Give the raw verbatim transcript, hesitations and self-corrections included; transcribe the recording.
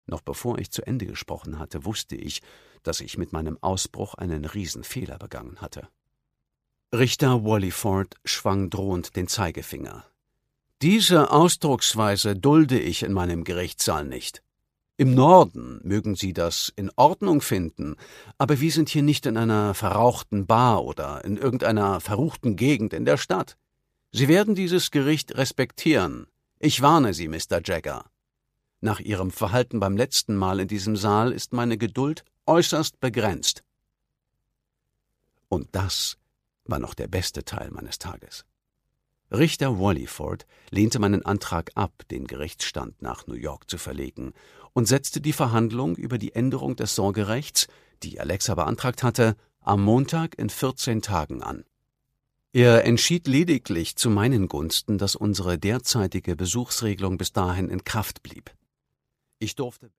Noch bevor ich zu Ende gesprochen hatte, wusste ich, dass ich mit meinem Ausbruch einen Riesenfehler begangen hatte. Richter Wallyford schwang drohend den Zeigefinger. »Diese Ausdrucksweise dulde ich in meinem Gerichtssaal nicht. Im Norden mögen Sie das in Ordnung finden, aber wir sind hier nicht in einer verrauchten Bar oder in irgendeiner verruchten Gegend in der Stadt. Sie werden dieses Gericht respektieren. Ich warne Sie, Mister Jagger. Nach Ihrem Verhalten beim letzten Mal in diesem Saal ist meine Geduld äußerst begrenzt.« Und das war noch der beste Teil meines Tages. Richter Wallyford lehnte meinen Antrag ab, den Gerichtsstand nach New York zu verlegen, und setzte die Verhandlung über die Änderung des Sorgerechts, die Alexa beantragt hatte, am Montag in vierzehn Tagen an. Er entschied lediglich zu meinen Gunsten, dass unsere derzeitige Besuchsregelung bis dahin in Kraft blieb. Ich durfte